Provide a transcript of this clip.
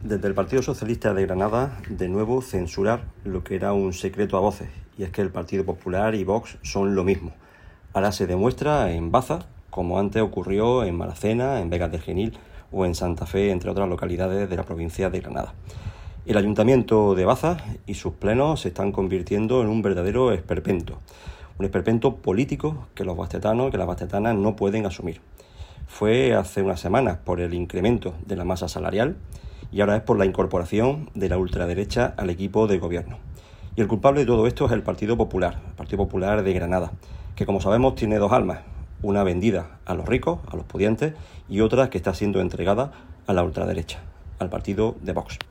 Desde el Partido Socialista de Granada, de nuevo censurar lo que era un secreto a voces, y es que el Partido Popular y Vox son lo mismo. Ahora se demuestra en Baza, como antes ocurrió en Maracena, en Vegas del Genil o en Santa Fe, entre otras localidades de la provincia de Granada. El Ayuntamiento de Baza y sus plenos se están convirtiendo en un verdadero esperpento. Un esperpento político que los bastetanos y que las bastetanas no pueden asumir. Fue hace unas semanas por el incremento de la masa salarial y ahora es por la incorporación de la ultraderecha al equipo de gobierno. Y el culpable de todo esto es el Partido Popular de Granada, que como sabemos tiene dos almas, una vendida a los ricos, a los pudientes, y otra que está siendo entregada a la ultraderecha, al partido de Vox.